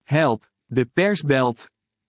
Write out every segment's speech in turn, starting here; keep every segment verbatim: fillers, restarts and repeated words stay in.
Help, de pers belt.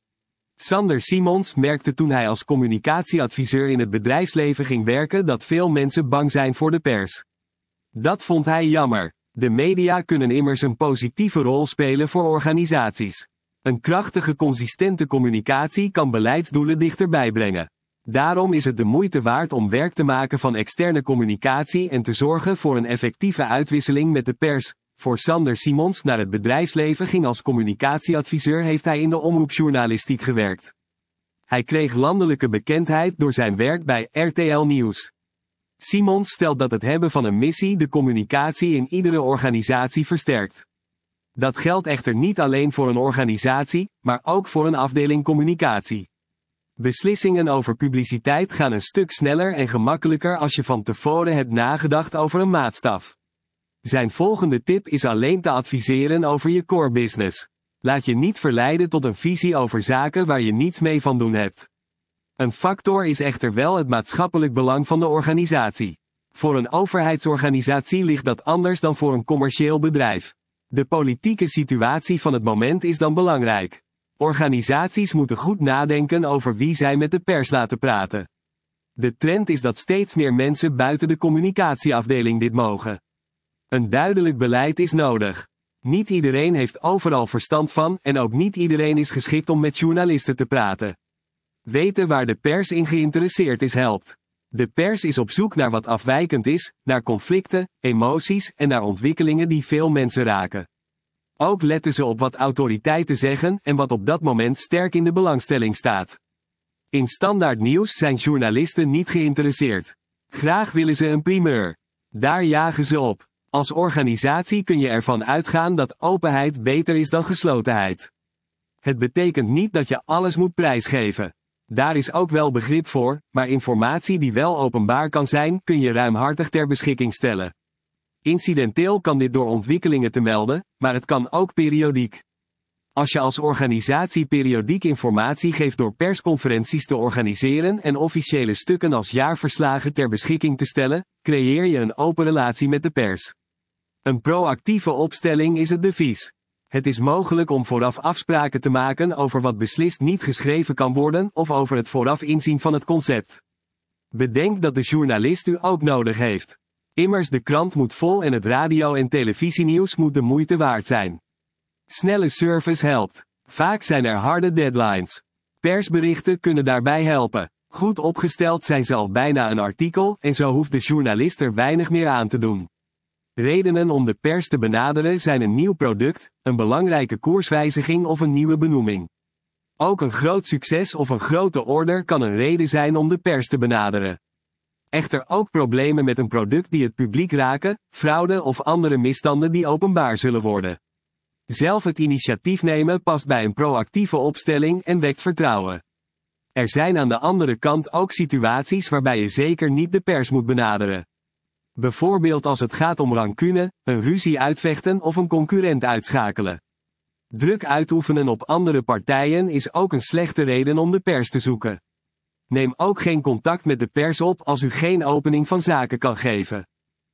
Sander Simons merkte toen hij als communicatieadviseur in het bedrijfsleven ging werken dat veel mensen bang zijn voor de pers. Dat vond hij jammer. De media kunnen immers een positieve rol spelen voor organisaties. Een krachtige, consistente communicatie kan beleidsdoelen dichterbij brengen. Daarom is het de moeite waard om werk te maken van externe communicatie en te zorgen voor een effectieve uitwisseling met de pers. Voor Sander Simons naar het bedrijfsleven ging als communicatieadviseur heeft hij in de omroepjournalistiek gewerkt. Hij kreeg landelijke bekendheid door zijn werk bij R T L Nieuws. Simons stelt dat het hebben van een missie de communicatie in iedere organisatie versterkt. Dat geldt echter niet alleen voor een organisatie, maar ook voor een afdeling communicatie. Beslissingen over publiciteit gaan een stuk sneller en gemakkelijker als je van tevoren hebt nagedacht over een maatstaf. Zijn volgende tip is alleen te adviseren over je core business. Laat je niet verleiden tot een visie over zaken waar je niets mee van doen hebt. Een factor is echter wel het maatschappelijk belang van de organisatie. Voor een overheidsorganisatie ligt dat anders dan voor een commercieel bedrijf. De politieke situatie van het moment is dan belangrijk. Organisaties moeten goed nadenken over wie zij met de pers laten praten. De trend is dat steeds meer mensen buiten de communicatieafdeling dit mogen. Een duidelijk beleid is nodig. Niet iedereen heeft overal verstand van en ook niet iedereen is geschikt om met journalisten te praten. Weten waar de pers in geïnteresseerd is helpt. De pers is op zoek naar wat afwijkend is, naar conflicten, emoties en naar ontwikkelingen die veel mensen raken. Ook letten ze op wat autoriteiten zeggen en wat op dat moment sterk in de belangstelling staat. In standaard nieuws zijn journalisten niet geïnteresseerd. Graag willen ze een primeur. Daar jagen ze op. Als organisatie kun je ervan uitgaan dat openheid beter is dan geslotenheid. Het betekent niet dat je alles moet prijsgeven. Daar is ook wel begrip voor, maar informatie die wel openbaar kan zijn, kun je ruimhartig ter beschikking stellen. Incidenteel kan dit door ontwikkelingen te melden, maar het kan ook periodiek. Als je als organisatie periodiek informatie geeft door persconferenties te organiseren en officiële stukken als jaarverslagen ter beschikking te stellen, creëer je een open relatie met de pers. Een proactieve opstelling is het devies. Het is mogelijk om vooraf afspraken te maken over wat beslist niet geschreven kan worden of over het vooraf inzien van het concept. Bedenk dat de journalist u ook nodig heeft. Immers de krant moet vol en het radio- en televisienieuws moet de moeite waard zijn. Snelle service helpt. Vaak zijn er harde deadlines. Persberichten kunnen daarbij helpen. Goed opgesteld zijn ze al bijna een artikel en zo hoeft de journalist er weinig meer aan te doen. Redenen om de pers te benaderen zijn een nieuw product, een belangrijke koerswijziging of een nieuwe benoeming. Ook een groot succes of een grote order kan een reden zijn om de pers te benaderen. Echter ook problemen met een product die het publiek raken, fraude of andere misstanden die openbaar zullen worden. Zelf het initiatief nemen past bij een proactieve opstelling en wekt vertrouwen. Er zijn aan de andere kant ook situaties waarbij je zeker niet de pers moet benaderen. Bijvoorbeeld als het gaat om rancune, een ruzie uitvechten of een concurrent uitschakelen. Druk uitoefenen op andere partijen is ook een slechte reden om de pers te zoeken. Neem ook geen contact met de pers op als u geen opening van zaken kan geven.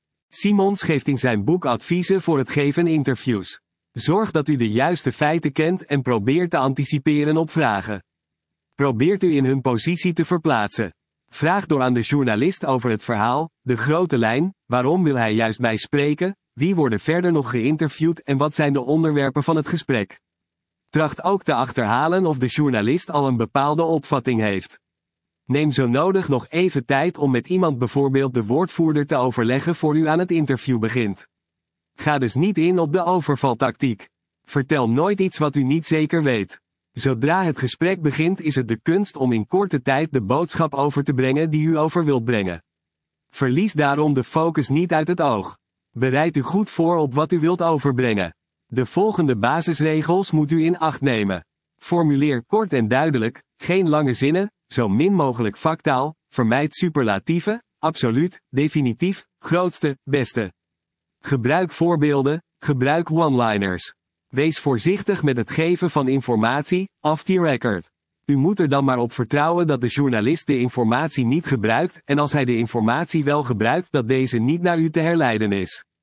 Simons geeft in zijn boek adviezen voor het geven interviews. Zorg dat u de juiste feiten kent en probeer te anticiperen op vragen. Probeert u in hun positie te verplaatsen. Vraag door aan de journalist over het verhaal, de grote lijn, waarom wil hij juist mij spreken, wie worden verder nog geïnterviewd en wat zijn de onderwerpen van het gesprek. Tracht ook te achterhalen of de journalist al een bepaalde opvatting heeft. Neem zo nodig nog even tijd om met iemand bijvoorbeeld de woordvoerder te overleggen voor u aan het interview begint. Ga dus niet in op de overvaltactiek. Vertel nooit iets wat u niet zeker weet. Zodra het gesprek begint is het de kunst om in korte tijd de boodschap over te brengen die u over wilt brengen. Verlies daarom de focus niet uit het oog. Bereid u goed voor op wat u wilt overbrengen. De volgende basisregels moet u in acht nemen. Formuleer kort en duidelijk, geen lange zinnen, zo min mogelijk vaktaal, vermijd superlatieven, absoluut, definitief, grootste, beste. Gebruik voorbeelden, gebruik one-liners. Wees voorzichtig met het geven van informatie, off the record. U moet er dan maar op vertrouwen dat de journalist de informatie niet gebruikt en als hij de informatie wel gebruikt dat deze niet naar u te herleiden is.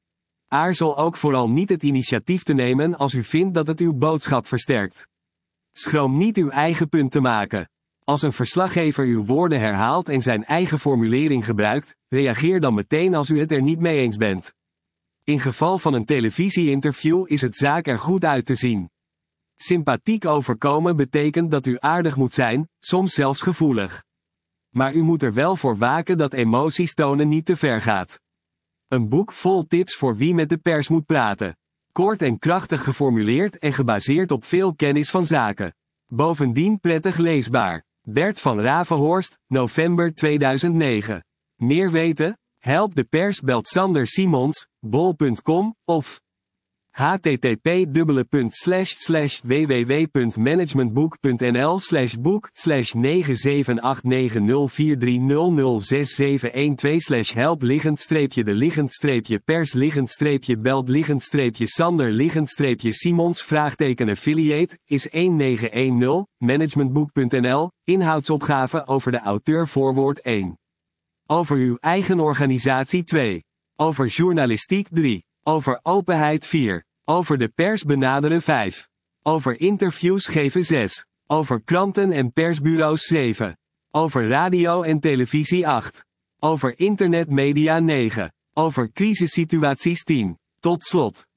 Aarzel ook vooral niet het initiatief te nemen als u vindt dat het uw boodschap versterkt. Schroom niet uw eigen punt te maken. Als een verslaggever uw woorden herhaalt en zijn eigen formulering gebruikt, reageer dan meteen als u het er niet mee eens bent. In geval van een televisie-interview is het zaak er goed uit te zien. Sympathiek overkomen betekent dat u aardig moet zijn, soms zelfs gevoelig. Maar u moet er wel voor waken dat emoties tonen niet te ver gaat. Een boek vol tips voor wie met de pers moet praten. Kort en krachtig geformuleerd en gebaseerd op veel kennis van zaken. Bovendien prettig leesbaar. Bert van Ravenhorst, november tweeduizend negen. Meer weten? Help de pers belt Sander Simons, bol punt com, of http dubbele slash slash www.managementboek.nl slash boek slash negen zeven acht negen nul vier drie nul nul zes zeven een twee slash help liggend streepje de liggend streepje pers liggend streepje belt liggend streepje Sander liggend streepje Simons vraagteken affiliate is een negen een nul managementboek.nl inhoudsopgave over de auteur voorwoord één. Over uw eigen organisatie twee. Over journalistiek drie. Over openheid vier. Over de pers benaderen vijf. Over interviews geven zes. Over kranten en persbureaus zeven. Over radio en televisie acht. Over internetmedia negen. Over crisissituaties tien. Tot slot.